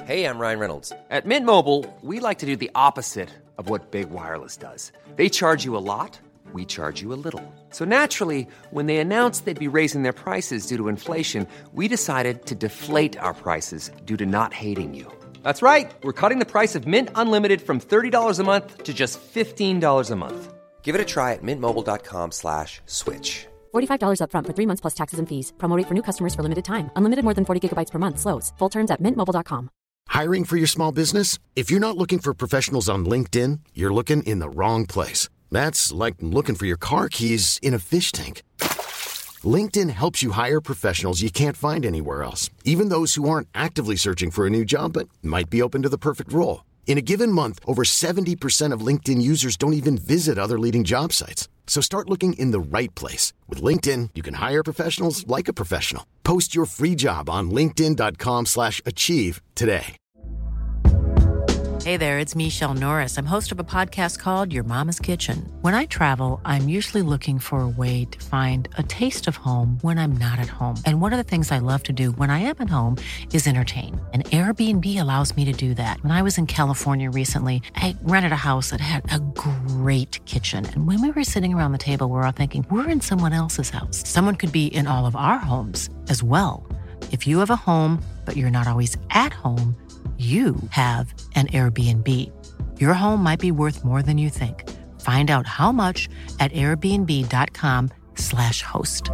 Hey, I'm Ryan Reynolds. At Mint Mobile, we like to do the opposite of what Big Wireless does. They charge you a lot, we charge you a little. So naturally, when they announced they'd be raising their prices due to inflation, we decided to deflate our prices due to not hating you. That's right. We're cutting the price of Mint Unlimited from $30 a month to just $15 a month. Give it a try at mintmobile.com/switch. $45 up front for 3 months plus taxes and fees. Promo rate for new customers for limited time. Unlimited more than 40 gigabytes per month. Slows full terms at mintmobile.com. Hiring for your small business? If you're not looking for professionals on LinkedIn, you're looking in the wrong place. That's like looking for your car keys in a fish tank. LinkedIn helps you hire professionals you can't find anywhere else, even those who aren't actively searching for a new job but might be open to the perfect role. In a given month, over 70% of LinkedIn users don't even visit other leading job sites. So start looking in the right place. With LinkedIn, you can hire professionals like a professional. Post your free job on linkedin.com/achieve today. Hey there, it's Michelle Norris. I'm host of a podcast called Your Mama's Kitchen. When I travel, I'm usually looking for a way to find a taste of home when I'm not at home. And one of the things I love to do when I am at home is entertain. And Airbnb allows me to do that. When I was in California recently, I rented a house that had a great kitchen. And when we were sitting around the table, we were all thinking, we're in someone else's house. Someone could be in all of our homes as well. If you have a home, but you're not always at home, you have an Airbnb. Your home might be worth more than you think. Find out how much at airbnb.com/host.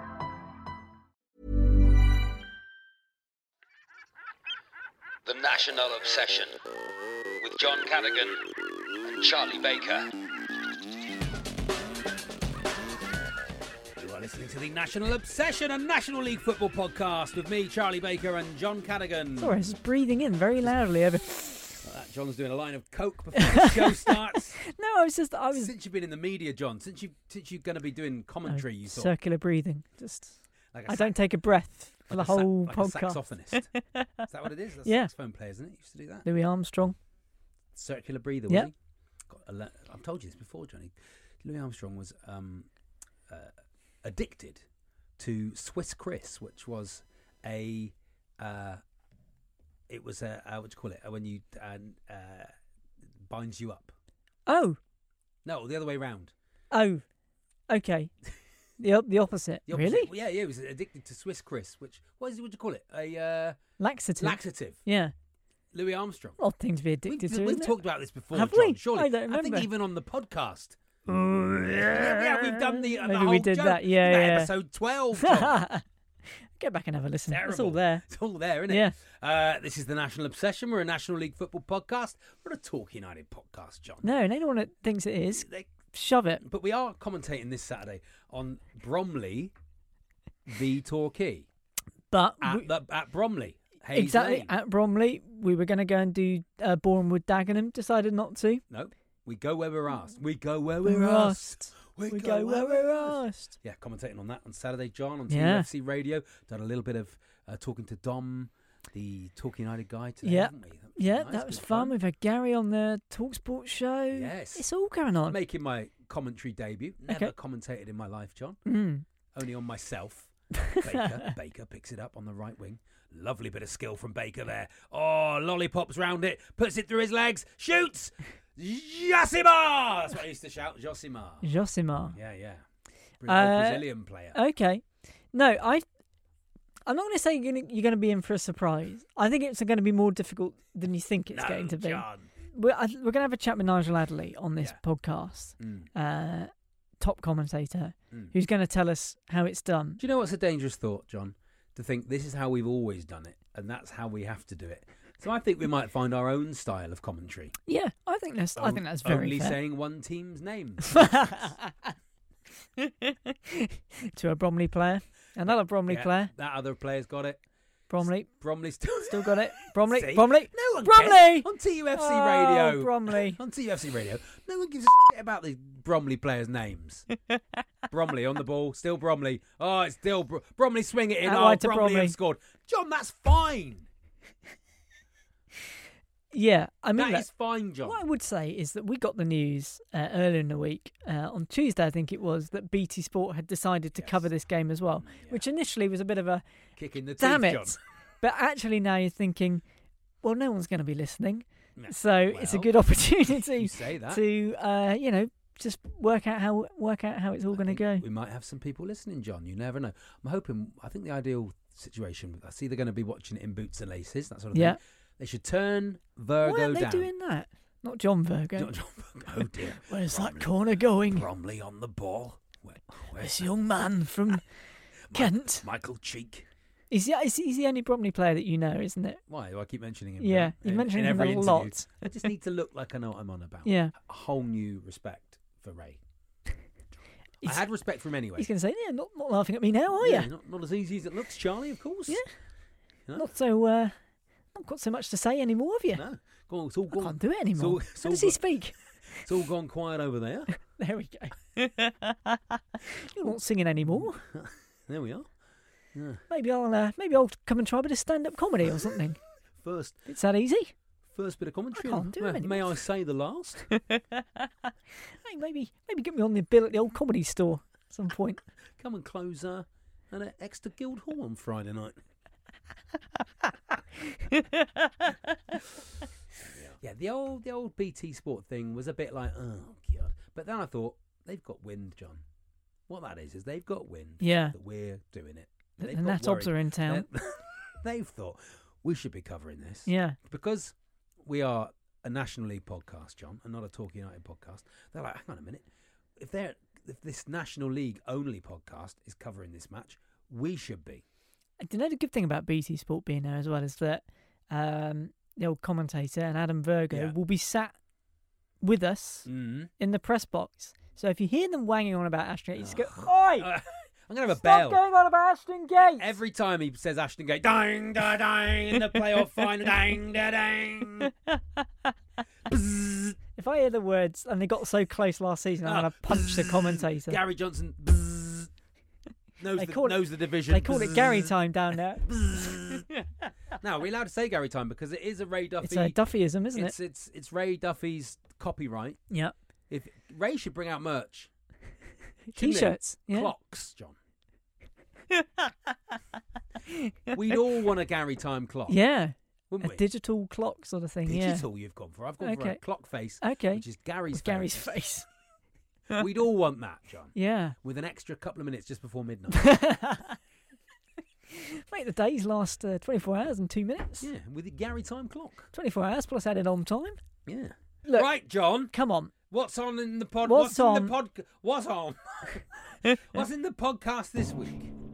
The National Obsession with John Cadogan and Charlie Baker. You are listening to the National Obsession, a National League football podcast with me, Charlie Baker, and John Cadogan. Sorry, I was breathing in very loudly over. John's doing a line of coke before the show starts. No, I was. Since you've been in the media, John, since you're going to be doing commentary, you thought circular breathing. Just like I don't take a breath for the whole podcast. A saxophonist. Is that what it is? That's yeah, saxophone player, isn't it? Used to do that. Louis Armstrong. Circular breather. Yeah. Was he? I've told you this before, Johnny. Louis Armstrong was addicted to Swiss Chris, which was a what do you call it when you binds you up. Oh no, the other way round. Oh, okay. The opposite. The opposite. Really? Yeah, he was addicted to Swiss Chris, which what do you call it? A laxative. Yeah. Louis Armstrong. Odd thing to be addicted to. We've talked about this before, Have John, we? surely. I don't remember. I think even on the podcast. Yeah, we've done the maybe whole we did joke. that. Yeah. Episode 12. John. Go back and have a listen. Terrible. It's all there. It's all there, isn't it? Yeah. This is the National Obsession. We're a National League football podcast. We're a Talk United podcast, John. No, anyone that thinks it is, shove it. But we are commentating this Saturday on Bromley v Torquay. But at Bromley. Hayes exactly Lane. at Bromley, we were going to go and do Bournemouth Dagenham. Decided not to. No, we go where we're asked. We go where we're asked. We go where we're asked. Yeah, commentating on that on Saturday, John, on TUFC Radio. Done a little bit of talking to Dom, the Talk United guy today, haven't we? That was fun. We've had Gary on the TalkSport show. Yes. It's all going on. Making my commentary debut. Never commentated in my life, John. Only on myself. Baker picks it up on the right wing. Lovely bit of skill from Baker there. Oh, lollipops round it. Puts it through his legs. Shoots. Josimar! That's what I used to shout. Josimar. Yeah. Brazilian player. Okay. No, I'm not going to say you're going to be in for a surprise. I think it's going to be more difficult than you think it's going to be. John. We're going to have a chat with Nigel Adderley on this podcast. Top commentator, who's going to tell us how it's done. Do you know what's a dangerous thought, John? To think this is how we've always done it, and that's how we have to do it. So I think we might find our own style of commentary. Yeah, I think that's very only fair. saying one team's name. To a Bromley player, another Bromley player. That other player's got it. Bromley still got it. Bromley. See? Bromley. No one Bromley cares. On TUFC Radio. Bromley. On TUFC Radio. No one gives a shit about the Bromley players' names. Bromley on the ball. Still Bromley. Oh, it's still Bromley swing it in. Outright to Bromley Bromley. have scored. John, that's fine. Yeah, I mean that is fine, John. What I would say is that we got the news earlier in the week, on Tuesday I think it was, that BT Sport had decided to cover this game as well, which initially was a bit of a kick in the teeth, damn it. John. But actually now you're thinking, well, no one's going to be listening, Yeah. so it's a good opportunity You say that. to just work out how it's all going to go. We might have some people listening, John. You never know. I think the ideal situation, that's either going to be watching it in boots and laces, that sort of thing. They should turn Virgo Why aren't they down. doing that? Not John Virgo. Not John Virgo. Oh dear. Where's that corner going? Bromley on the ball. This young man from Kent. Michael Cheek. He's the only Bromley player that you know, isn't it? Why do I keep mentioning him? Yeah, you mention him every a interview. lot. I just need to look like I know what I'm on about. Yeah. A whole new respect for Ray. I had respect for him anyway. He's going to say, "Yeah, not laughing at me now, are you?" Not as easy as it looks, Charlie. Of course. Yeah. No? Not so. Not got so much to say anymore, have you? No. Go on, it's all I gone. can't do it anymore. It's How all does he gone- speak? It's all gone quiet over there. There we go. You're not singing anymore. There we are. Yeah. Maybe I'll come and try a bit of stand-up comedy or something. First It's that easy. bit of commentary. I can't do it May anymore. I say the last? Hey, maybe get me on the bill at the old comedy store at some point. Come and close an Exeter Guildhall on Friday night. Yeah, the old BT Sport thing was a bit like, oh god. But then I thought, they've got wind, John. What that is they've got wind. Yeah. That we're doing it. The They've got Natobs worried. are in town. They've thought we should be covering this. Yeah. Because we are a National League podcast, John, and not a Talk United podcast. They're like, hang on a minute. If this National League only podcast is covering this match, we should be. You know, the good thing about BT Sport being there as well is that the old commentator and Adam Virgo will be sat with us in the press box. So if you hear them wanging on about Ashton Gate, you just go, "Oi! I'm going to have a Stop bell. going on about Ashton Gate!" Every time he says Ashton Gate, dang, da, dang, in the playoff final, dang, da, dang. Bzzz. If I hear the words, and they got so close last season, I'm going to punch the commentator. Gary Johnson, bzzz. knows the division. They call it Gary time down there. Now, are we allowed to say Gary time? Because it is a Ray Duffy. It's a Duffyism, isn't it? It's Ray Duffy's copyright. Yeah. If Ray should bring out merch. T-shirts. Yeah. Clocks, John. We'd all want a Gary time clock. Yeah. Wouldn't A we? digital clock sort of thing. Digital you've gone for. I've gone for a Okay. clock face, Okay. which is Gary's With face. Gary's face. We'd all want that, John. Yeah. With an extra couple of minutes just before midnight. Mate, the days last 24 hours and 2 minutes. Yeah, with the Gary time clock. 24 hours plus added on time. Yeah. Look, Right, John. come on. What's on in the pod? What's in on? the pod? What's on? What's in the podcast this week?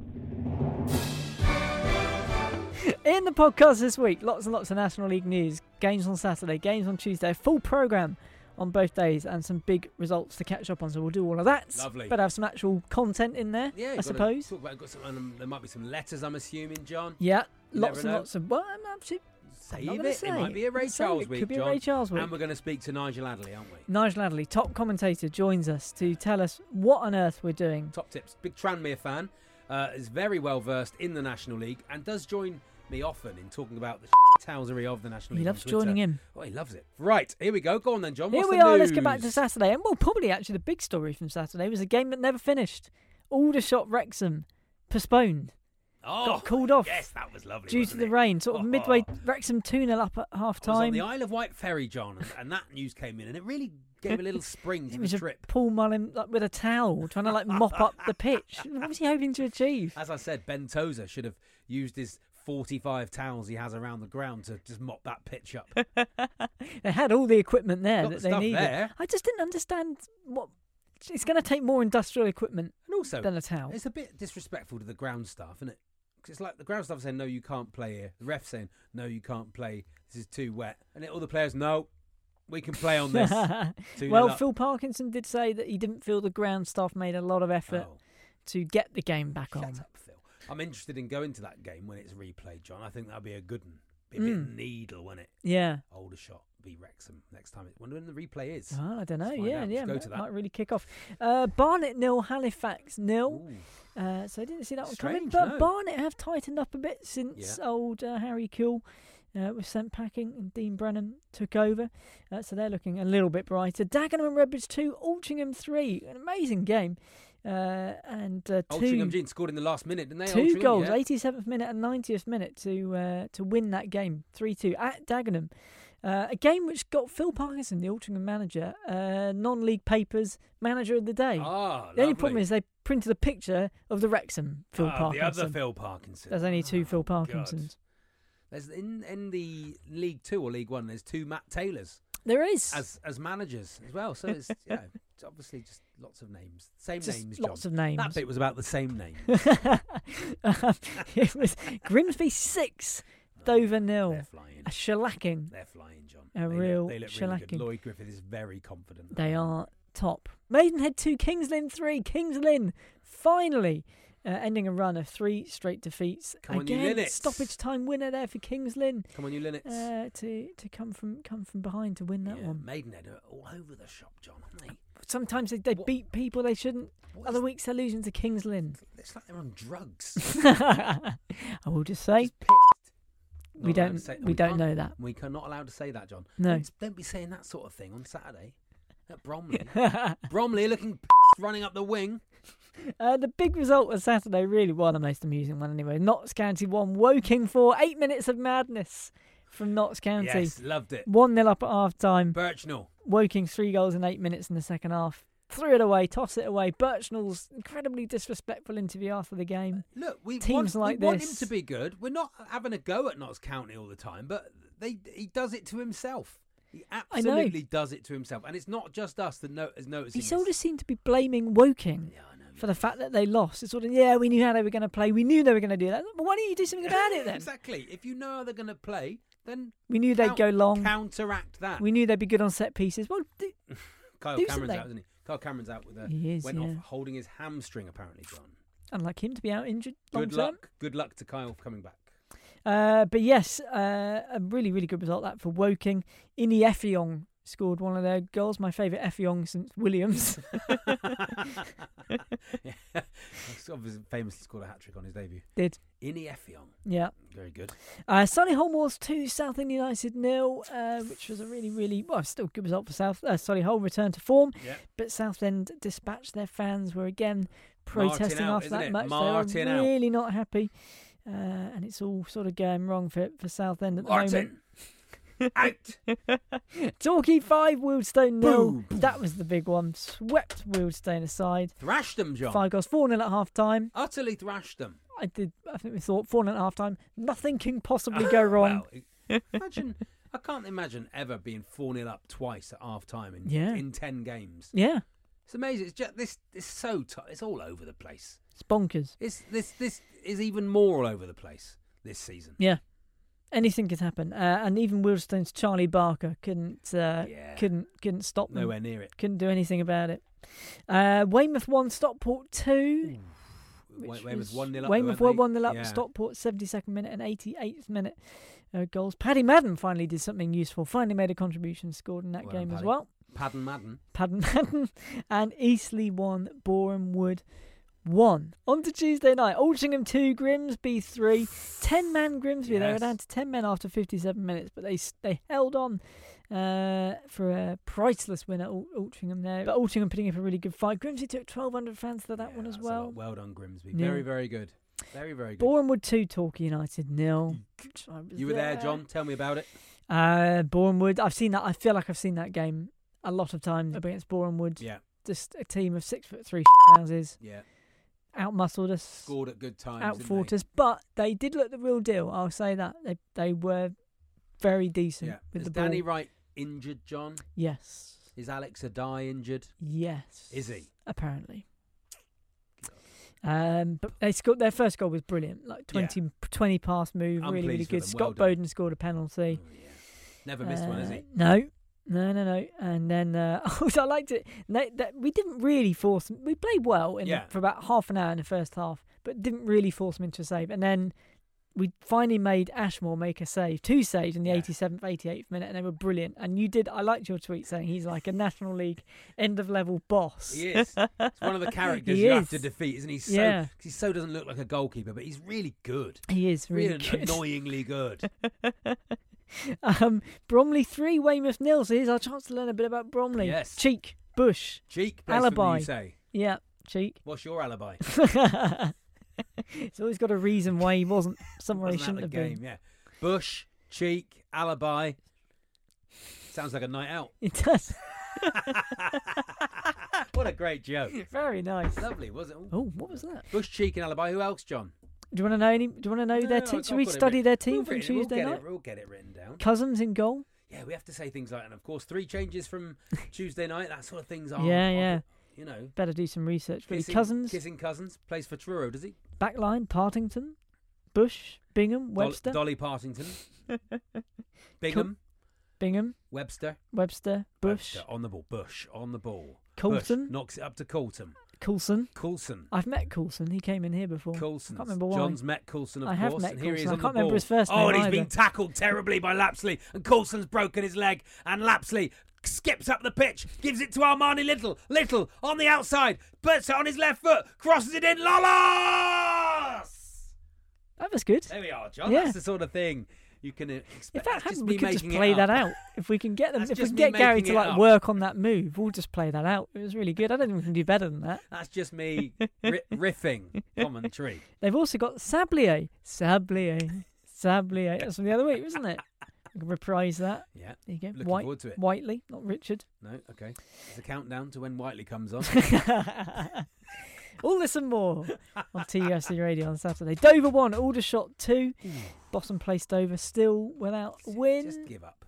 In the podcast this week, lots and lots of National League news. Games on Saturday, games on Tuesday, a full programme on both days and some big results to catch up on. So we'll do all of that. Lovely. Better have some actual content in there, Yeah, I suppose. There might be some letters, I'm assuming, John. Yeah, You lots never and know. lots of... Well, I'm not Save gonna it. say. It might be a Ray Save Charles it. week, Could be a John. Ray Charles week. And we're going to speak to Nigel Adderley, aren't we? Nigel Adderley, top commentator, joins us to tell us what on earth we're doing. Top tips. Big Tranmere fan. Is very well versed in the National League and does join me often in talking about the towsery of the National League. He on loves Twitter. joining in. Oh, he loves it. Right, here we go. Go on then, John. Here What's we the are. news? Let's get back to Saturday. And well, probably actually the big story from Saturday was a game that never finished. Aldershot Wrexham postponed. Oh, Got called off. Yes, that was lovely. Due to wasn't the it? rain. Sort of midway, Wrexham 2-0 up at half I was on time. the Isle of Wight ferry, John, and that news came in, and it really gave a little spring to It the was a trip. Paul Mullin with a towel trying to mop up the pitch. What was he hoping to achieve? As I said, Ben Tozer should have used his 45 towels he has around the ground to just mop that pitch up. They had all the equipment there Got that the they stuff needed. there. I just didn't understand what. It's going to take more industrial equipment And also, than a towel. it's a bit disrespectful to the ground staff, isn't it? 'Cause it's like the ground staff saying, no, you can't play here. The ref saying, no, you can't play. This is too wet. And all the players, no, we can play on this. 2-0 Well, up. Phil Parkinson did say that he didn't feel the ground staff made a lot of effort Oh. to get the game back Shut on. up, Phil. I'm interested in going to that game when it's replayed, John. I think that'll be a good one. Be a bit needle, won't it? Yeah. Aldershot v Wrexham next time. I wonder when the replay is. Oh, I don't know. Let's find Yeah, out. yeah. Let's go to that. Might really kick off. Barnet 0, Halifax 0. So I didn't see that one coming. Strange, But no. Barnet have tightened up a bit since Yeah. old Harry Kuehl was sent packing and Dean Brennan took over. So they're looking a little bit brighter. Dagenham and Redbridge 2, Altrincham 3. An amazing game. And Altrincham Jeans scored in the last minute, didn't they? Two goals, yeah. 87th minute and 90th minute to win that game, 3-2 at Dagenham. A game which got Phil Parkinson, the Altrincham manager, non-league papers manager of the day. The only problem is they printed a picture of the Wrexham Phil Parkinson. The other Phil Parkinson. There's only two Phil Parkinsons. God. There's in the League 2 or League 1, there's two Matt Taylors. There is. As managers as well. So it's, it's obviously just lots of names. Names, John. Lots of names. That bit was about the same names. It was Grimsby 6, Dover 0. They're flying. A shellacking. They're flying, John. They look really shellacking. good. Lloyd Griffith is very confident. They are top. Maidenhead 2, Kings Lynn 3. Kings Lynn finally ending a run of 3 straight defeats. Come on, Again, you Linnets. Stoppage time winner there for Kings Lynn. Come on, you Linnets. To come from behind to win that one. Maidenhead are all over the shop, John, aren't they? Sometimes they beat people they shouldn't. Other weeks they're losing to Kings Lynn. It's like they're on drugs. I will just say we don't know that. We are not allowed to say that, John. No. Don't be saying that sort of thing on Saturday at Bromley. Bromley looking running up the wing. The big result of Saturday, really, the most amusing one anyway. Notts County 1, Woking 4. 8 minutes of madness from Notts County. Yes, loved it. 1-0 up at half time. Birchnell. Woking 3 goals in 8 minutes in the second half. Threw it away, toss it away. Birchnell's incredibly disrespectful interview after the game. Look, we want him to be good. We're not having a go at Notts County all the time, but he does it to himself. He absolutely does it to himself. And it's not just us that is noticing. He sort of seemed to be blaming Woking for the fact that they lost. It's sort of, we knew how they were going to play. We knew they were going to do that. Well, why don't you do something about it then? Exactly. If you know how they're going to play, then we knew they'd go long. Counteract that. We knew they'd be good on set pieces. Well, Kyle Cameron's out, isn't he? Kyle Cameron's out with off holding his hamstring, apparently, John. Unlike him to be out injured long term. Good luck to Kyle coming back. But yes, a really, really good result that for Woking. Ini Effiong scored one of their goals. My favourite Effiong since Williams. He's obviously famously scored a hat-trick on his debut. Did. Ini Effiong. Yeah. Very good. Solihull Moors 2, Southend United 0, which was a really, really, still good result for Solihull returned to form. Yep. But Southend dispatched their fans, were again protesting after that match. Martin they were really not happy. And it's all sort of going wrong for Southend at the moment. Out! Torquay 5, Wealdstone 0. That was the big one. Swept Wealdstone aside. Thrashed them, John. 5 goals, 4-0 at half time. Utterly thrashed them. I think we thought 4-0 at half time. Nothing can possibly go wrong. Imagine, I can't imagine ever being 4-0 up twice at half time in 10 games. Yeah. It's amazing. It's just this so it's all over the place. It's bonkers. This is even more all over the place this season. Yeah. Anything could happen, and even Wealdstone's Charlie Barker couldn't stop them. Nowhere near it. Couldn't do anything about it. Weymouth 1, Stockport 2. Weymouth 1-0 up. Weymouth 1-0 up. Stockport 72nd minute and 88th minute goals. Paddy Madden finally did something useful. Finally made a contribution, scored in that game as well. Padden Madden. And Eastleigh 1, Boreham Wood 1. On to Tuesday night. Altrincham 2, Grimsby 3. 10-man Grimsby. Yes. They were down to 10 men after 57 minutes, but they held on for a priceless win at Altrincham there. But Altrincham putting up a really good fight. Grimsby took 1,200 fans to that one as well. Well done, Grimsby. Yeah. Very, very good. Very, very good. Boreham Wood 2, Torquay United 0. You were there, John. Tell me about it. Boreham Wood. I've seen that. I feel like I've seen that game a lot of times against Boreham Wood. Yeah. Just a team of 6'3" houses. Yeah. Outmuscled us. Scored at good times. Outfought us. But they did look the real deal. I'll say that. They were very decent with the ball. Is Danny Wright injured, John? Yes. Is Alex Adai injured? Yes. Is he? Apparently. But they scored. Their first goal was brilliant. Like 20 pass move. Really, really good. Scott Bowden scored a penalty. Oh, yeah. Never missed one, has he? No. And then I liked it. We didn't really force them. We played well for about half an hour in the first half, but didn't really force them into a save. And then we finally made Ashmore make a save. 2 saves in the 87th, 88th minute, and they were brilliant. And I liked your tweet saying he's like a National League end-of-level boss. He is. It's one of the characters you have to defeat, isn't he? He so doesn't look like a goalkeeper, but he's really good. He is really good. Annoyingly good. Bromley 3, Weymouth 0. So here's our chance to learn a bit about Bromley. Yes. Cheek, Bush, Cheek, Alibi. You say. Yeah. Cheek. What's your alibi? It's always got a reason why he wasn't somewhere he Wasn't shouldn't at have the game, been. yeah. Bush, Cheek, alibi. Sounds like a night out. It does. What a great joke. Very nice. Lovely, was it? Oh, what was that? Bush, Cheek, and alibi. Who else, John? Do you want to know? Do you want to know their team? Should we study their team from Tuesday night? We'll get it written down. Cousins in goal. Yeah, we have to say things like, and of course, 3 changes from Tuesday night. That sort of things are. Yeah. You know, Better do some research. Really, Kissing Cousins plays for Truro, does he? Backline: Partington, Bush, Bingham, Webster. Dolly Partington, Bingham, Webster, Bush. Webster, on the ball. Bush on the ball. Coulson Bush knocks it up to Coulson. Coulson. I've met Coulson. He came in here before. Coulson. I can't remember why. John's met Coulson, of I course. have met and here he is Coulson. on I can't the ball. remember his first name and he's either. been tackled terribly by Lapsley. And Coulson's broken his leg. And Lapsley skips up the pitch, gives it to Armani Little. Little on the outside, puts it on his left foot, crosses it in. Lolos! That was good. There we are, John. Yeah. That's the sort of thing you can expect. If that That's happened, just we me could just making play it that up. out. If we can get them, That's if we just can me get Gary making to it up. work on that move, we'll just play that out. It was really good. I don't think we can do better than that. That's just me riffing commentary. They've also got Sablier. That's from the other week, wasn't it? You can reprise that. Yeah. There you go. Looking forward to it. Whiteley, not Richard. No, okay. There's a countdown to when Whiteley comes on. All this and more on TUFC Radio on Saturday. Dover 1, Aldershot 2. Bottom place Dover still without a win. Just give up.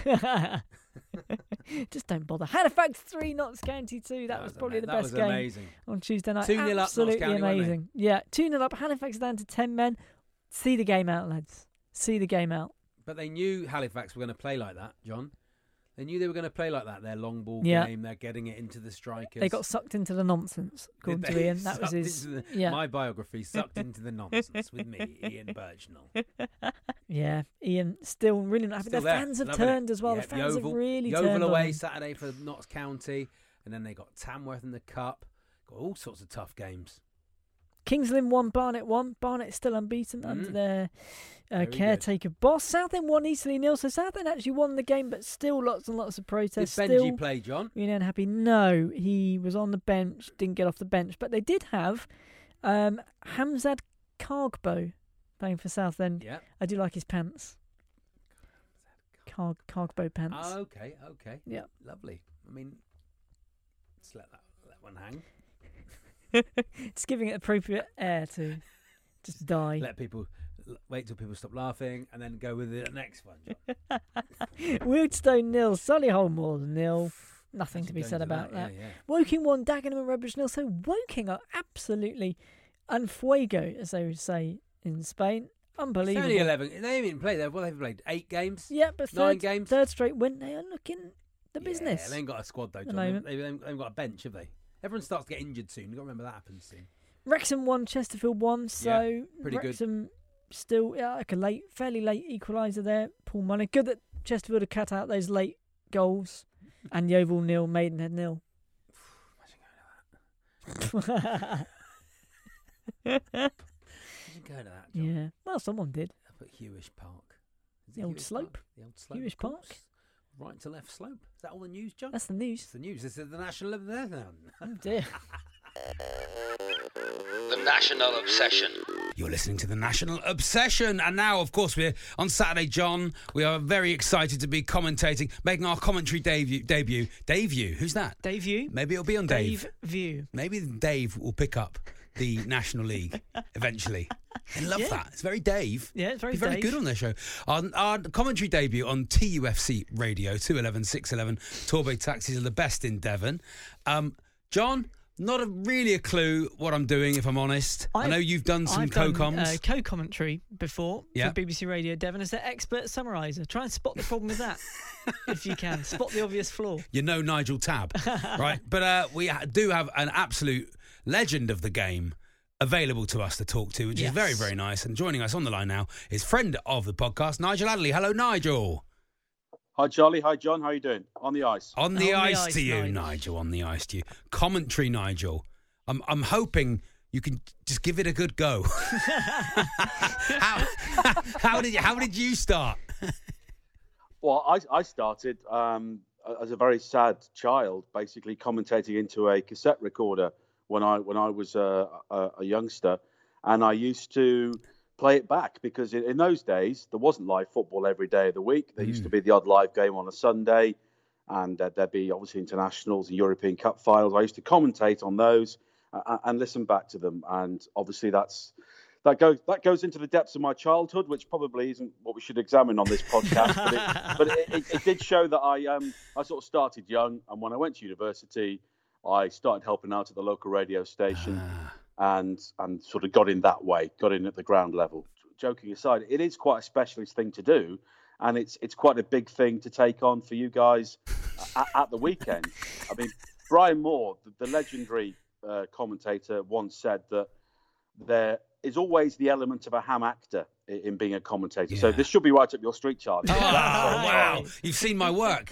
Just don't bother. Halifax 3, Notts County 2. That was probably the best game amazing. on Tuesday night. 2-0 up, Notts Absolutely County, weren't they? amazing. Yeah, 2-0 up. Halifax down to 10 men. See the game out, lads. See the game out. But they knew Halifax were going to play like that, John. They knew they were going to play like that. Their long ball game, they're getting it into the strikers. They got sucked into the nonsense, according to Ian. That was his. My biography, Sucked Into the Nonsense with me, Ian Birchnell. Yeah, Ian still really not happy. The fans have turned as well. The fans have really turned. Yeovil away on. Saturday for Notts County, and then they got Tamworth in the Cup. Got all sorts of tough games. Kings Lynn 1, Barnet 1. Barnet still unbeaten under their caretaker boss. Southend 1, Eastleigh 0. So Southend actually won the game, but still lots and lots of protests. Did Benji play, John? Really unhappy. No, he was on the bench, didn't get off the bench. But they did have Hamzad Kargbo playing for Southend. Yeah. I do like his pants. Kargbo pants. Oh, okay. Yeah. Lovely. I mean, let's let one hang. It's giving it appropriate air to just die. Wait till people stop laughing and then go with the next one, John. Woodstone 0, Solihull Moors 0. Nothing to be said about that. Yeah. Woking 1, Dagenham and Redbridge 0. So Woking are absolutely en fuego, as they would say in Spain. Unbelievable. It's only 11. They haven't even played. They've played 8 games. Yeah, but 9 games. Third straight win. They are looking the business. Yeah, they ain't got a squad though, the John. moment. They haven't got a bench, have they? Everyone starts to get injured soon. You've got to remember that happens soon. Wrexham 1, Chesterfield 1. So pretty Wrexham good. still like a fairly late equaliser there. Paul Money. Good that Chesterfield had cut out those late goals. And Yeovil 0, Maidenhead 0. Imagine going to that, John. Yeah. Well, someone did. Up at Hewish Park. Is The it old Hewish slope. Park? The old slope. Hewish of course. Park. Right to left slope. Is that all the news, John? That's the news. It's the news. This is the national of there now. Oh dear. The National Obsession. You're listening to the National Obsession. And now, of course, we're on Saturday, John. We are very excited to be commentating, making our commentary debut. Dave View. Who's that? Dave View. Maybe it'll be on Dave. Dave View. Maybe Dave will pick up the National League eventually. I love that. It's very Dave. Yeah, it's very Be very Dave. good on their show. Our commentary debut on TUFC Radio, 211 611. Torbay taxis are the best in Devon. John, not really a clue what I'm doing, if I'm honest. I know you've done some co-coms. Co-commentary before Yeah. for BBC Radio Devon as their expert summariser. Try and spot the problem with that, if you can. Spot the obvious flaw. You know Nigel Tabb, right? But we do have an absolute legend of the game available to us to talk to, which is very, very nice. And joining us on the line now is friend of the podcast, Nigel Adderley. Hello, Nigel. Hi, Charlie. Hi, John. How are you doing? On the ice. On the ice to you, Nigel. On the ice to you. Commentary, Nigel. I'm hoping you can just give it a good go. How did you start? Well, I started as a very sad child, basically commentating into a cassette recorder when I was a youngster, and I used to play it back because in those days there wasn't live football every day of the week. There used to be the odd live game on a Sunday, and there'd be obviously internationals and European Cup finals. I used to commentate on those and listen back to them, and obviously that goes into the depths of my childhood, which probably isn't what we should examine on this podcast. but it did show that I sort of started young, and when I went to university, I started helping out at the local radio station, and sort of got in that way, got in at the ground level. Joking aside, it is quite a specialist thing to do, and it's quite a big thing to take on for you guys at the weekend. I mean, Brian Moore, the legendary commentator, once said that there is always the element of a ham actor in being a commentator. Yeah. So this should be right up your street, Charlie. Oh, wow. You've seen my work.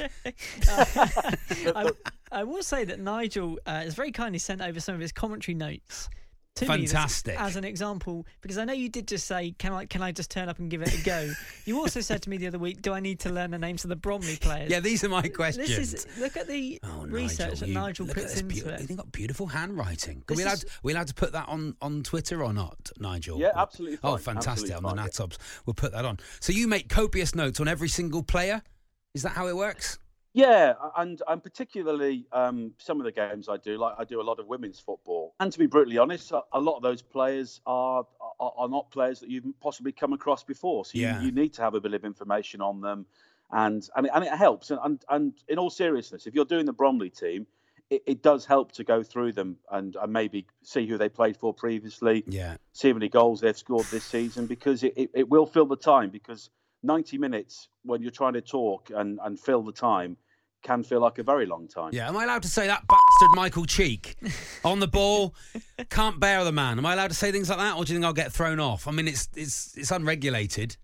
I will say that Nigel has very kindly sent over some of his commentary notes to Fantastic. me as an example, because I know you did just say, can I just turn up and give it a go? You also said to me the other week, do I need to learn the names of the Bromley players? Yeah, these are my questions. Look at the research that Nigel puts into it. They've got beautiful handwriting. Are we allowed to put that on Twitter or not, Nigel? Yeah, absolutely fine. Oh, fantastic. Absolutely on the fine, Natobs. We'll put that on. So you make copious notes on every single player? Is that how it works? Yeah, and particularly some of the games I do, like I do a lot of women's football. And to be brutally honest, a lot of those players are not players that you've possibly come across before. So you need to have a bit of information on them, and it helps. And in all seriousness, if you're doing the Bromley team, it does help to go through them and maybe see who they played for previously, see how many goals they've scored this season, because it will fill the time. Because 90 minutes when you're trying to talk and fill the time can feel like a very long time. Yeah, am I allowed to say that bastard Michael Cheek on the ball can't bear the man? Am I allowed to say things like that, or do you think I'll get thrown off? I mean, it's unregulated.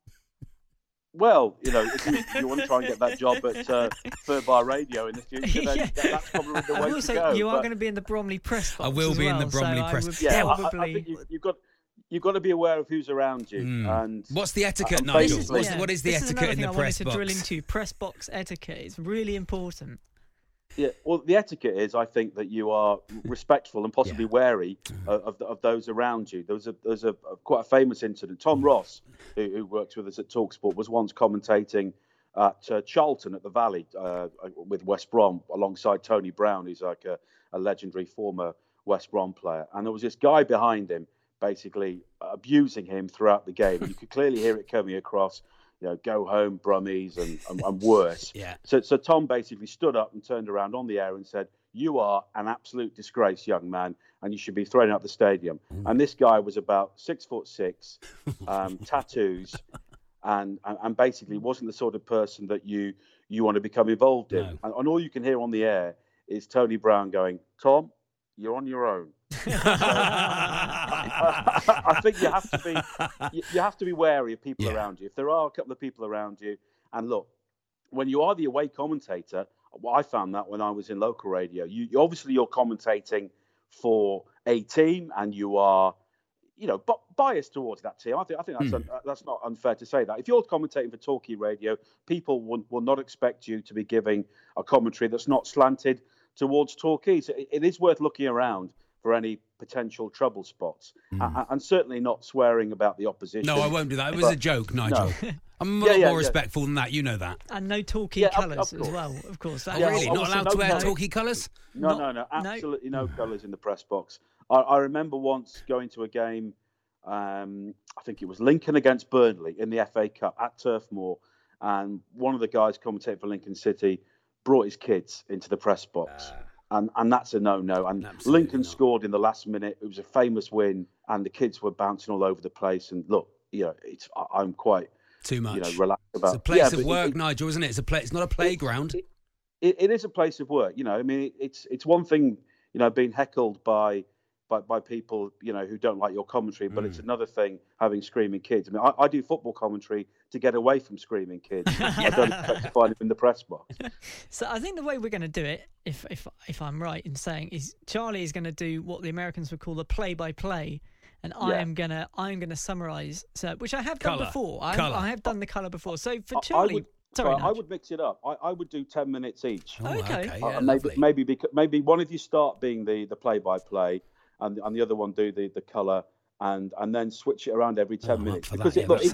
Well, if you want to try and get that job at Third Bar Radio in the future, then that's probably the way to go. You are going to be in the Bromley press box. I will be in the Bromley press. I think you've got to be aware of who's around you. And what's the etiquette, Nigel? What is the etiquette in the press box? I wanted to drill into press box etiquette. It's really important. Yeah, well, the etiquette is, I think, that you are respectful and possibly wary of those around you. There was a quite a famous incident. Tom Ross, who works with us at TalkSport, was once commentating at Charlton at the Valley with West Brom alongside Tony Brown, who's like a legendary former West Brom player. And there was this guy behind him, basically abusing him throughout the game. You could clearly hear it coming across, go home, Brummies, and worse. Yeah. So Tom basically stood up and turned around on the air and said, "You are an absolute disgrace, young man, and you should be thrown out the stadium." And this guy was about 6'6", tattoos, and basically wasn't the sort of person that you want to become involved in. And all you can hear on the air is Tony Brown going, "Tom, you're on your own." I think you have to be wary of people around you. If there are a couple of people around you, and look, when you are the away commentator, I found that when I was in local radio, you obviously you're commentating for a team, and you are, biased towards that team. I think that's not unfair to say that. If you're commentating for Torquay Radio, people will not expect you to be giving a commentary that's not slanted towards Torquay. So it is worth looking around for any potential trouble spots, and certainly not swearing about the opposition. No, I won't do that. It was a joke, Nigel. No. I'm a lot more respectful than that. You know that. And no Torquay colours as well, of course. Really? Not allowed to wear Torquay colours? No. Absolutely no colours in the press box. I remember once going to a game, I think it was Lincoln against Burnley in the FA Cup at Turf Moor, and one of the guys commentating for Lincoln City brought his kids into the press box. And that's a no-no. And absolutely Lincoln scored in the last minute. It was a famous win, and the kids were bouncing all over the place. And look, I'm quite too much relaxed about. It's a place of work, Nigel, isn't it? It's not a playground. It is a place of work. I mean, it's one thing, being heckled by people, who don't like your commentary, but it's another thing having screaming kids. I mean, I do football commentary to get away from screaming kids. I don't expect to find them in the press box. So I think the way we're going to do it, if I'm right in saying, is Charlie is going to do what the Americans would call a play-by-play, and I'm gonna summarise. So, which I have done before. I have done the colour before. So for Charlie, Sorry, I would mix it up. I would do 10 minutes each. Oh, okay. Yeah, maybe one of you start being the play-by-play, and the other one do the colour, and then switch it around every 10 minutes. Because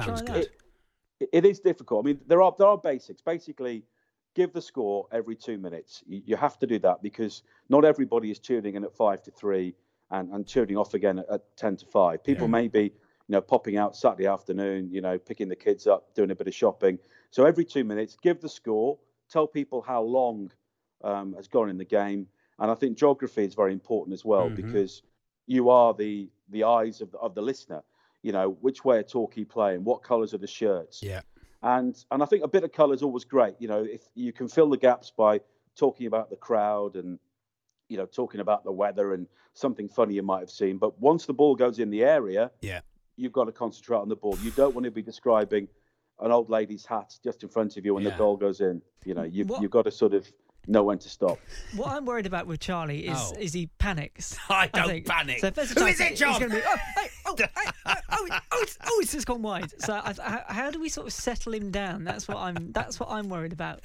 it is difficult. I mean, there are basics. Basically, give the score every 2 minutes. You have to do that because not everybody is tuning in at 5-3 and tuning off again at 10-5. People may be, popping out Saturday afternoon, picking the kids up, doing a bit of shopping. So every 2 minutes, give the score, tell people how long has gone in the game. And I think geography is very important as well because you are the eyes of the listener. Which way are Torquay playing? What colours are the shirts? Yeah. And I think a bit of colour is always great. If you can fill the gaps by talking about the crowd and, talking about the weather and something funny you might have seen. But once the ball goes in the area, you've got to concentrate on the ball. You don't want to be describing an old lady's hat just in front of you when the goal goes in. You've got to sort of know when to stop. What I'm worried about with Charlie is he panics. I don't panic. So who is it, John? He's going to be, it's just gone wide. So how do we sort of settle him down? That's what I'm worried about.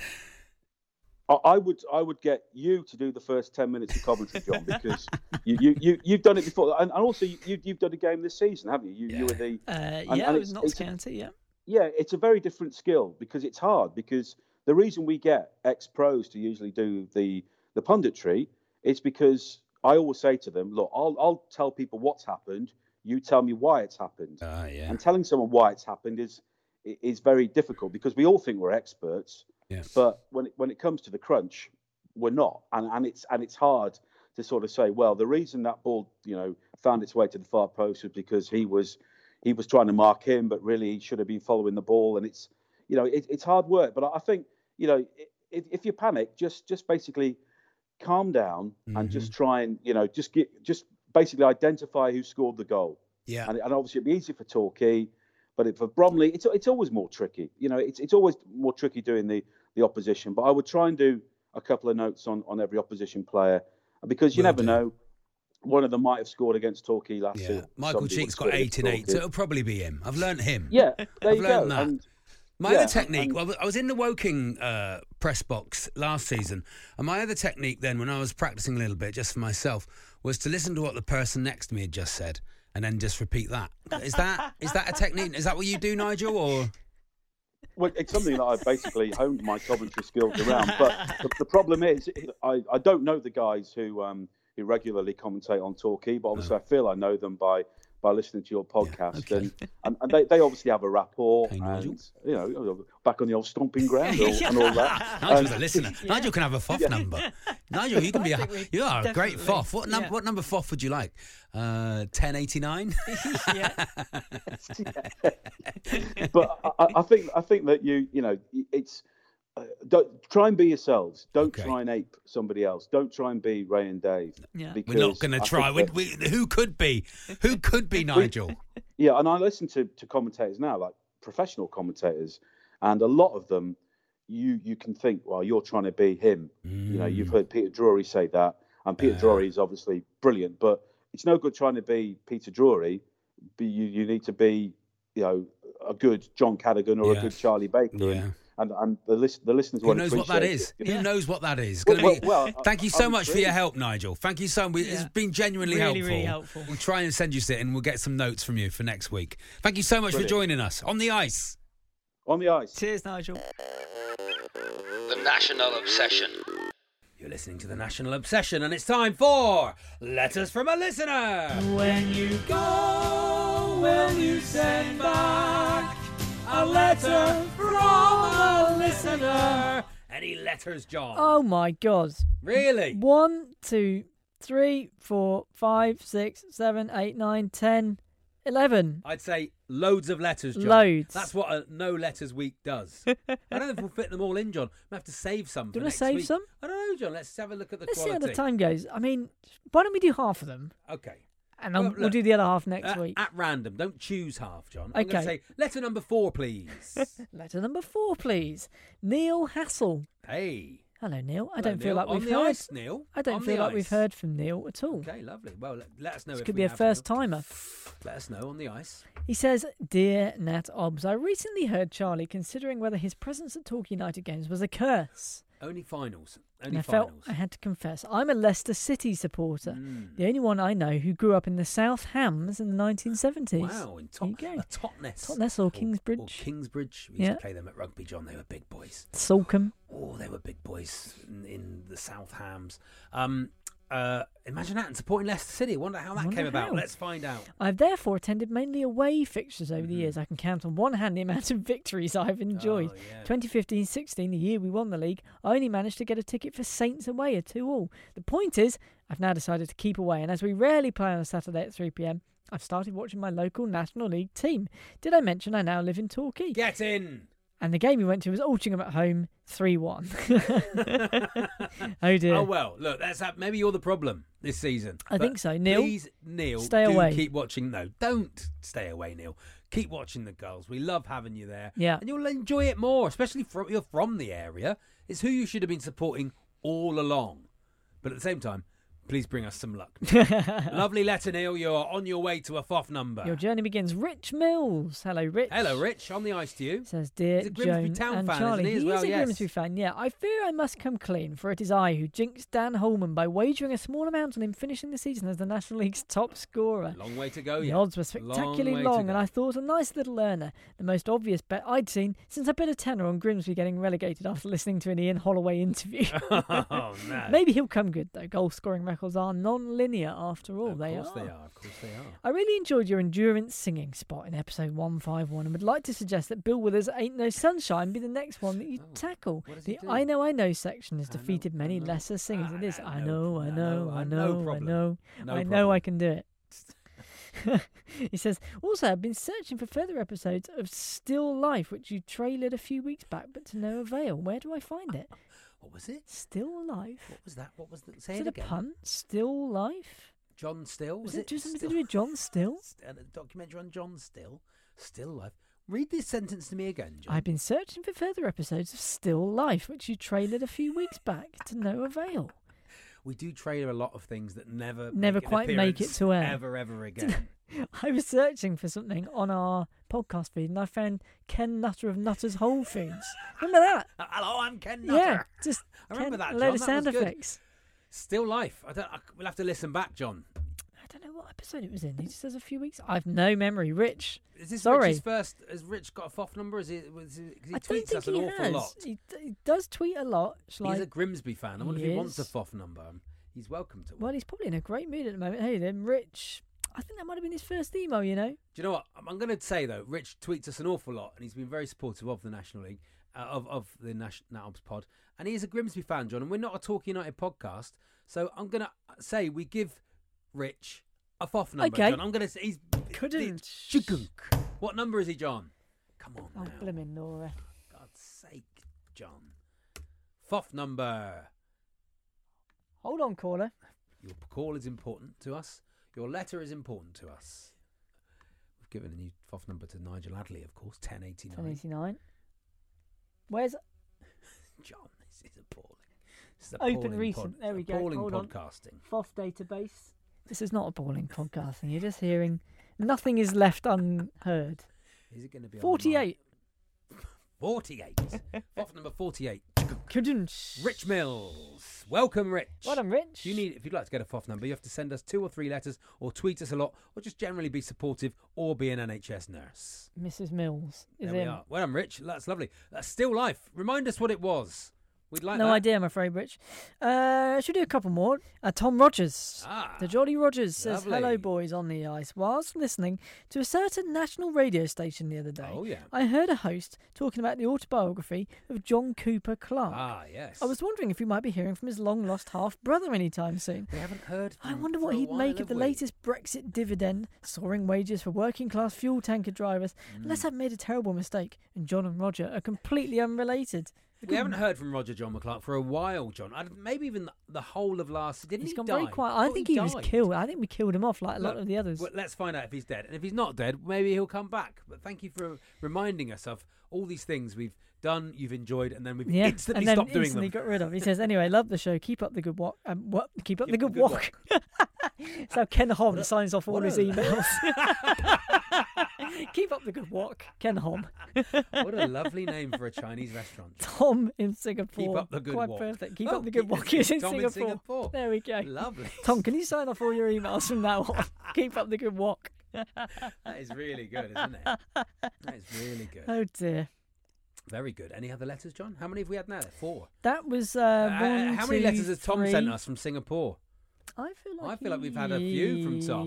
I would get you to do the first 10 minutes of commentary, John, because you've done it before, and also you've done a game this season, haven't you? You were the Notts County, yeah. Yeah, it's a very different skill because it's hard. Because the reason we get ex-pros to usually do the punditry is because I always say to them, look, I'll tell people what's happened. You tell me why it's happened. And telling someone why it's happened is very difficult because we all think we're experts. Yes. But when it comes to the crunch, we're not, and it's hard to sort of say, well, the reason that ball found its way to the far post was because he was trying to mark him, but really he should have been following the ball, and it's hard work. But I think if you panic, just basically calm down and just try and just basically identify who scored the goal. Yeah, and obviously it'd be easy for Torquay. But for Bromley, it's always more tricky. It's always more tricky doing the opposition. But I would try and do a couple of notes on every opposition player because you never know. One of them might have scored against Torquay last season. Michael Cheek's got 8 in 8, so it'll probably be him. I've learnt him. Yeah, there you go. That. My other technique, I was in the Woking press box last season, and my other technique then, when I was practising a little bit just for myself, was to listen to what the person next to me had just said and then just repeat that. Is that a technique? Is that what you do, Nigel, or...? Well, it's something that I've basically honed my commentary skills around. But the problem is, I don't know the guys who regularly commentate on Torquay, but obviously I feel I know them by listening to your podcast, and they obviously have a rapport, and back on the old stomping ground and all that. Nigel's a listener. Nigel can have a FOF number. Nigel, you can be you are a great FOF. What number FOF would you like? 1089. But I think that it's. Don't try and be yourselves. Don't try and ape somebody else. Don't try and be Ray and Dave. Yeah. We're not going to try. Who could be? Who could be Nigel? Yeah, and I listen to commentators now, like professional commentators, and a lot of them, you can think, well, you're trying to be him. You've heard Peter Drury say that, and Peter Drury is obviously brilliant, but it's no good trying to be Peter Drury. You need to be, a good John Cadogan or a good Charlie Baker. Yeah. And the listeners Who knows what that is? Who knows what that is? Thank you so much for your help, Nigel. Thank you so much. It's been genuinely helpful. Really helpful. We'll try and send you it, and we'll get some notes from you for next week. Thank you so much for joining us on the ice. On the ice. Cheers, Nigel. The National Obsession. You're listening to The National Obsession, and it's time for Letters from a Listener. When you go, will you send back a letter from a listener? Any letters, John? Oh my God! Really? 1, 2, 3, 4, 5, 6, 7, 8, 9, 10, 11. I'd say loads of letters, John. Loads. That's what a No Letters Week does. I don't know if we'll fit them all in, John. We'll have to save some for next week. Do you want to save some? I don't know, John. Let's have a look at the Let's quality. see how the time goes. I mean, why don't we do half of them? Okay. And then we'll do the other half next week. At random. Don't choose half, John. Okay. I'm going to say letter number 4, please. Letter number 4, please. Neil Hassel. Hey. Hello, Neil. I Hello, don't feel Neil. like On we've the heard. ice, Neil. I don't On feel the like we've ice. heard from Neil at all. Okay, lovely. Well, let us know. This if could we be a have, first Neil. timer. Let us know on the ice. He says, "Dear Nat Obbs, I recently heard Charlie considering whether his presence at Torquay United games was a curse. Only finals. And Only I finals. felt I had to confess, I'm a Leicester City supporter, the only one I know who grew up in the South Hams in the 1970s. Wow, in Totnes. Totnes or Kingsbridge. Or Kingsbridge. We used to play them at rugby, John. They were big boys. Salcombe. Oh, they were big boys in the South Hams. Imagine that and supporting Leicester City. Wonder how that came about. Let's find out. I've therefore attended mainly away fixtures over the years. I can count on one hand the amount of victories I've enjoyed. 2015-16, the year we won the league, I only managed to get a ticket for Saints away at 2-2. The point is, I've now decided to keep away, and as we rarely play on a Saturday at 3 p.m, I've started watching my local National League team. Did I mention I now live in Torquay? Get in! And the game we went to was Altrincham at home, 3-1. Oh dear. Oh well, look, maybe you're the problem this season. I think so. Neil, please, Neil, stay away. Keep watching. No, don't stay away, Neil. Keep watching the girls. We love having you there. Yeah, and you'll enjoy it more, especially you're from the area. It's who you should have been supporting all along. But at the same time, please bring us some luck. Lovely letter, Neil. You're on your way to a FOF number. Your journey begins. Rich Mills. Hello, Rich. Hello, Rich. On the ice to you. Says, dear He's a Grimsby Joan Town and fan, Charlie. isn't he, as well? Is a Yes. Grimsby fan, yeah. I fear I must come clean, for it is I who jinxed Dan Holman by wagering a small amount on him finishing the season as the National League's top scorer. Long way to go, The yeah. odds were spectacularly long, and I thought a nice little earner. The most obvious bet I'd seen since I bet a tenner on Grimsby getting relegated after listening to an Ian Holloway interview. Oh, no. Maybe he'll come good, though. Goal-scoring records are non-linear after all. Of course they are. I really enjoyed your endurance singing spot in episode 151 and would like to suggest that Bill Withers' Ain't No Sunshine be the next one that you tackle. The I Know section has defeated many lesser singers. It is I know I can do it. He says, also, I've been searching for further episodes of Still Life, which you trailered a few weeks back, but to no avail. Where do I find it? What was it? Still Life. What was that? What was the? Say Is it it again. a pun? Still Life? John Still? Was it just something to do with John Still? A documentary on John Still. Still Life. Read this sentence to me again, John. I've been searching for further episodes of Still Life, which you trailered a few weeks back, to no avail. We do trailer a lot of things that never quite make it to air. Ever again. I was searching for something on our podcast feed and I found Ken Nutter of Nutter's Whole Foods. Remember that? Hello, I'm Ken Nutter. Yeah, just I remember that, a load John. of That sound was good. effects. Still Life. We'll have to listen back, John. I don't know what episode it was in. He just says a few weeks. I've no memory. Rich. Is this Sorry. Rich's first? Has Rich got a FOF number? He I don't tweets think us an he awful has. lot. He does tweet a lot. He's a Grimsby fan. I wonder if He he wants a is. FOF number. He's welcome to one. Well, he's probably in a great mood at the moment. Hey, then, Rich. I think that might have been his first email, you know. Do you know what? I'm going to say, though, Rich tweets us an awful lot, and he's been very supportive of the National League, of the Natobs pod. And he is a Grimsby fan, John, and we're not a Talk United podcast. So I'm going to say we give Rich a FOF number, Okay. John. I'm going to say Couldn't. What number is he, John? Come on Oh, now. blimmin' Laura. God's sake, John. FOF number. Hold on, caller. Your call is important to us. Your letter is important to us. We've given a new FOF number to Nigel Adley, of course, 1089. 1089. Where's John, this is appalling. This is appalling Open Recent? There we go. Appalling Hold on. podcasting. FOF database? This is not appalling podcasting. You're just hearing nothing is left unheard. Is it going to be 48. 48. FOF number 48. Couldn't. Rich Mills. Welcome, Rich. Well done, Rich. If you'd like to get a FOF number, you have to send us 2 or 3 letters or tweet us a lot or just generally be supportive or be an NHS nurse. Mrs. Mills is There in. we are. Well done, Rich. That's lovely. That's Still Life. Remind us what it was. We'd like No that. idea, I'm afraid, Rich. Should we do a couple more? Tom Rogers. The Jolly Rogers says, lovely. hello, boys on the ice. Whilst listening to a certain national radio station the other day, Oh, yeah. I heard a host talking about the autobiography of John Cooper Clarke. Ah, yes. I was wondering if we might be hearing from his long-lost half-brother anytime soon. We haven't heard from I wonder for what a he'd while, make of the have we? latest Brexit dividend, soaring wages for working-class fuel tanker drivers, unless I've made a terrible mistake and John and Roger are completely unrelated. We haven't heard from Roger John McClark for a while, John. Maybe even the whole of last... Didn't He's he gone die? very quiet. I think he was died. killed. I think we killed him off like a lot of the others. Well, let's find out if he's dead. And if he's not dead, maybe he'll come back. But thank you for reminding us of all these things we've done, you've enjoyed, and then we've instantly stopped doing them. Got rid of. He says, anyway, love the show. Keep up the good walk. Keep up the good walk. So Ken Hom signs off all his emails. Keep up the good walk, Ken Hom. What a lovely name for a Chinese restaurant. Tom in Singapore. Keep up the good Quite walk. perfect. Keep up the good walk is in Tom Singapore. in Singapore. There we go. Lovely. Tom, can you sign off all your emails from now on? Keep up the good walk. That is really good, isn't it? That is really good. Oh dear. Very good. Any other letters, John? How many have we had now? 4. That was how many letters has Tom 3. sent us from Singapore? I feel like we've had a few from Tom.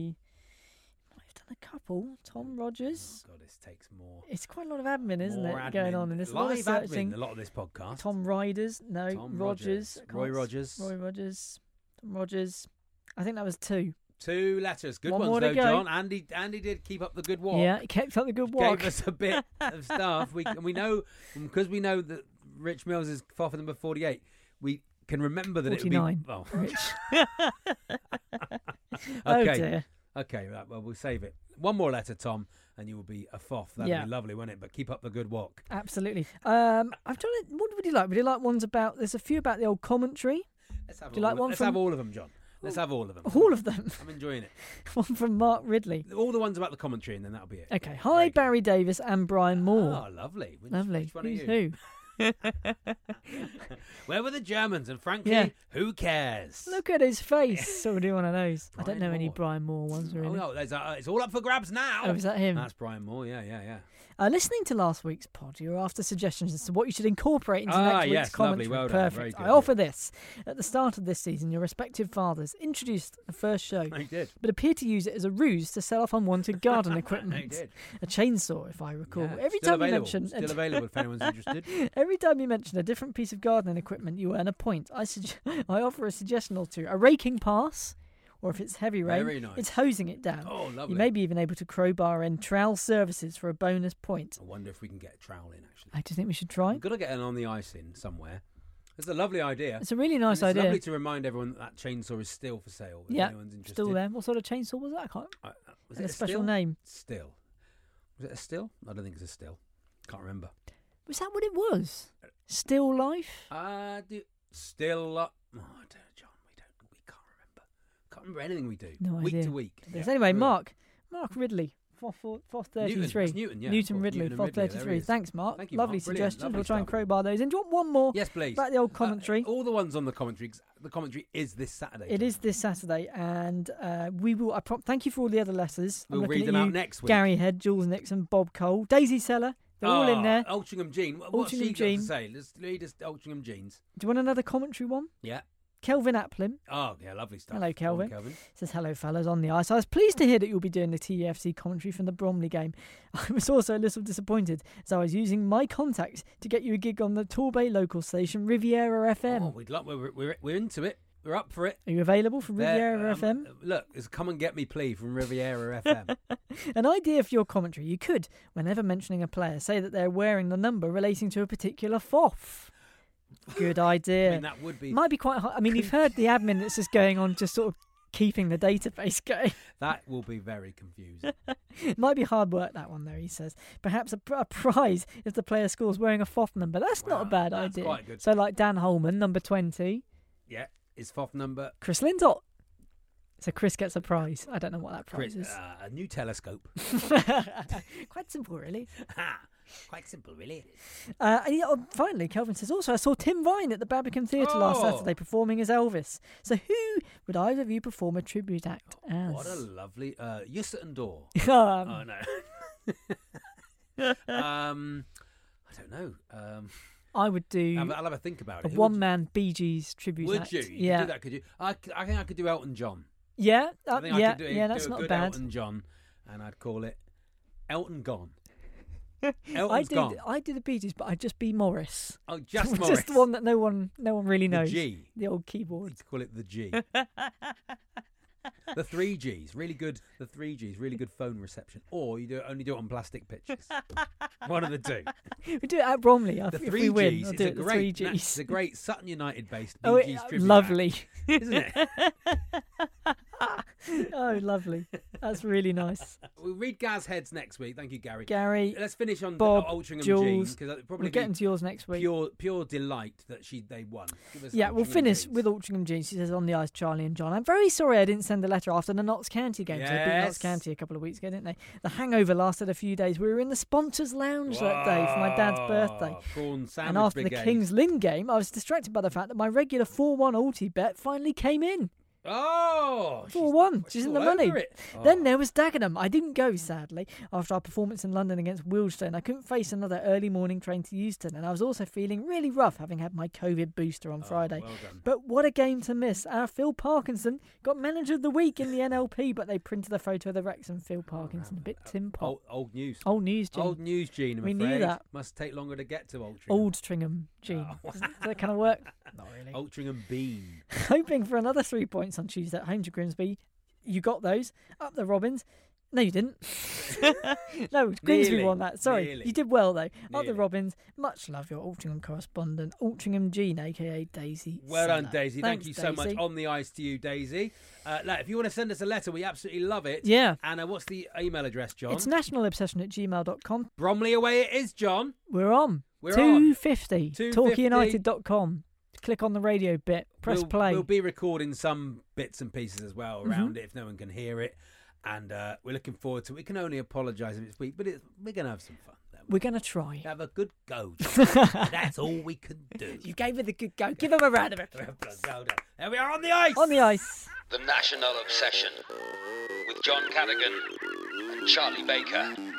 I've done a couple. Tom Rogers. Oh God, this takes more. It's quite a lot of admin, isn't more it, admin. going on in this? Live a lot of searching. admin, a lot of this podcast. Tom Riders. No, Tom Rogers. Roy Rogers. Roy Rogers. Tom Rogers. I think that was 2. 2 letters. Good One ones, more to though, go. John. Andy did keep up the good walk. Yeah, he kept up the good walk. Gave us a bit of stuff. We know, because we know that Rich Mills is FOF number 48, we can remember that 49. it would be... Rich. Okay. Oh, dear. Okay, well, we'll save it. One more letter, Tom, and you will be a FOF. That'd be lovely, wouldn't it? But keep up the good walk. Absolutely. I've done it. What would you like? Would you like ones about... There's a few about the old commentary. Let's have, Do you like one let's from... have all of them, John. Let's have all of them. All of them? I'm enjoying it. One from Mark Ridley. All the ones about the commentary, and then that'll be it. Okay. Hi, Barry Davis and Brian Moore. Oh, lovely. Lovely. Which one are Who's you? who? Where were the Germans? And frankly, Yeah. who cares? Look at his face. Already one of those. I don't Brian know any Moore. Brian Moore ones, really. Oh, no, it's all up for grabs now. Oh, is that him? That's Brian Moore, yeah. Listening to last week's pod, you were after suggestions as to what you should incorporate into next week's yes, lovely. commentary. Well done. Perfect. Very good, I offer this. At the start of this season, your respective fathers introduced the first show, I did. but appeared to use it as a ruse to sell off unwanted garden equipment. I did. A chainsaw, if I recall. Yeah, Every still time available. you mention Still available if anyone's interested. Every time you mention a different piece of gardening equipment, you earn a point. I offer a suggestion or two. A raking pass, or if it's heavy rain, Very nice. it's hosing it down. Oh, lovely. You may be even able to crowbar in trowel services for a bonus point. I wonder if we can get a trowel in, actually. I do think we should try. We've got to get an on the ice in somewhere. It's a lovely idea. It's a really nice And idea. It's lovely to remind everyone that chainsaw is still for sale. If Yeah, anyone's interested. still there. What sort of chainsaw was that? I can't. Was And it a special still? name. Still. Was it a still? I don't think it's a still. Can't remember. Was that what it was? Still life? Still. Oh, I don't know, John. We can't remember. Can't remember anything we do. No week idea. to week. Yes. Yeah. Anyway, Really. Mark Ridley. 433. It's Newton, yeah. Newton Of course, Ridley, Newton Ridley, there 433. he is. Thanks, Mark. Thank you, Lovely Mark. Brilliant. suggestions. Lovely We'll try and stuff. crowbar those in. Do you want one more? Yes, please. About the old commentary. All the ones on the commentary. The commentary is this Saturday. It is this Saturday, and we will. Thank you for all the other letters. I'm We'll looking read at them out you, next week. Gary Head, Jules Nixon, Bob Cole, Daisy Seller. They're all in there. Altrincham Jean. What's she Altrincham got Jean. to say? Let's read us Altrincham Jeans. Do you want another commentary one? Yeah. Kelvin Applin Oh, yeah, lovely stuff. Hello, Go on, Kelvin. Says, hello, fellas, on the ice. I was pleased to hear that you'll be doing the TFC commentary from the Bromley game. I was also a little disappointed as I was using my contacts to get you a gig on the Torbay local station, Riviera FM. Oh, we'd love. We're into it. We're up for it. Are you available for Riviera FM? Look, it's a come and get me plea from Riviera FM. An idea for your commentary. You could, whenever mentioning a player, say that they're wearing the number relating to a particular FOF. Good idea. I mean, that would be... Might be quite hard. I mean, you've heard the admin that's just going on, just sort of keeping the database going. That will be very confusing. It might be hard work, that one, though, he says. Perhaps a prize if the player scores wearing a FOF number. That's not a bad that's idea. quite good. So, like Dan Holman, number 20. Yeah, his FOF number... Chris Lintott. So Chris gets a prize. I don't know what that prize is. A new telescope. Quite simple, really. Quite simple, really. Finally, Kelvin says, also, I saw Tim Vine at the Barbican Theatre last Saturday performing as Elvis. So who would either of you perform a tribute act as? What a lovely... Yussa Dor. Oh, no. I don't know. I would do... I'll have a think about it. A one-man Bee Gees tribute act. Would you? Yeah. Could do that, could you? I think I could do Elton John. Yeah, I think I could do, that's do a not good bad. Elton John, and I'd call it Elton Gone. I Elton's gone. did the Bee Gees, but I'd just be Morris. Oh, just Morris. Just the one that no one really knows. The G. The old keyboard. Let's call it the G. The 3Gs, really good. The 3Gs, really good phone reception. Or you only do it on plastic pictures. One of the two. We do it at Bromley. The If 3Gs we win, I'll is do a it the great. 3Gs. It's a great Sutton United based Oh, BG's trivia. lovely. Isn't it? Oh, lovely. That's really nice. We'll read Gaz heads next week. Thank you, Gary. Gary, Let's finish on Bob, Altrincham Jules. Jean, because probably We'll get into yours next week. pure delight that they won. Yeah, we'll Altrincham finish Jeans. with Altrincham Jean. She says, on the ice, Charlie and John. I'm very sorry I didn't send a letter after the Notts County game. So they beat Notts Yes. County a couple of weeks ago, didn't they? The hangover lasted a few days. We were in the sponsors' lounge that day for my dad's birthday. Prawn sandwich And after brigade. the Kings Lynn game, I was distracted by the fact that my regular 4-1 Alti bet finally came in. Oh, 4-1. She's in the all money. over it. Then there was Dagenham. I didn't go, sadly. After our performance in London against Wealdstone, I couldn't face another early morning train to Euston, and I was also feeling really rough having had my COVID booster on Friday. well done. But what a game to miss. Our Phil Parkinson got Manager of the Week in the NLP, but they printed a photo of the Wrexham Phil Parkinson. A bit Tim Pop. Old news. Old news, Gene. Old news, Gene. I'm We knew afraid. that. Must take longer to get to Altrincham. Oldtringham, Gene. Does that kind of work? Not really. Altrincham Bean. Hoping for another 3 points on Tuesday at home to Grimsby. You got those. Up the Robins. No, you didn't. No, Grimsby Nearly. won that. Sorry. Nearly. You did well, though. Up Nearly. the Robins. Much love, your Altrincham correspondent, Altrincham Jean, a.k.a. Daisy. Well done, Seller. Daisy. Thank Thanks, you so much. Daisy. On the ice to you, Daisy. If you want to send us a letter, we absolutely love it. Yeah. And what's the email address, John? It's nationalobsession@gmail.com. Bromley away it is, John. We're on. We're 250. 250. TalkingUnited.com. Click on the radio bit. Press play. We'll be recording some bits and pieces as well around it if no one can hear it. And we're looking forward to it. We can only apologise if it's weak, but we're going to have some fun. We're going to try. Have a good go, John. That's all we can do. You gave it a good go. Give him a round of applause. Well done. There we are on the ice. On the ice. The National Obsession with John Cadogan and Charlie Baker.